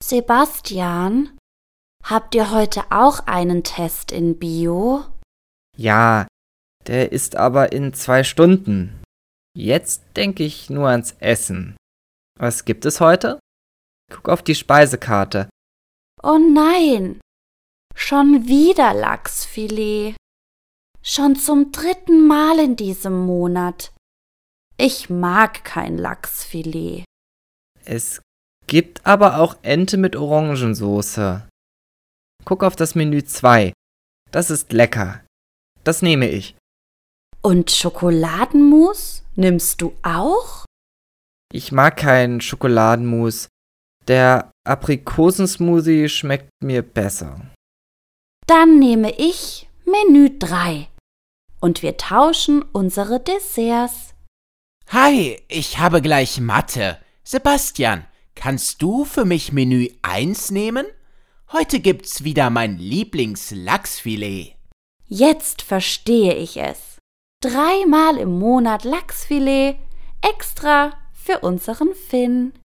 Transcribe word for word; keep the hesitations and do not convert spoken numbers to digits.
Sebastian, habt ihr heute auch einen Test in Bio? Ja, der ist aber in zwei Stunden. Jetzt denke ich nur ans Essen. Was gibt es heute? Guck auf die Speisekarte. Oh nein, schon wieder Lachsfilet. Schon zum dritten Mal in diesem Monat. Ich mag kein Lachsfilet. Es gibt aber auch Ente mit Orangensoße. Guck auf das Menü zwei. Das ist lecker. Das nehme ich. Und Schokoladenmus nimmst du auch? Ich mag keinen Schokoladenmus. Der Aprikosensmoothie schmeckt mir besser. Dann nehme ich Menü drei. Und wir tauschen unsere Desserts. Hi, ich habe gleich Mathe. Sebastian, kannst du für mich Menü eins nehmen? Heute gibt's wieder mein Lieblings-Lachsfilet. Jetzt verstehe ich es. Dreimal im Monat Lachsfilet, extra für unseren Finn.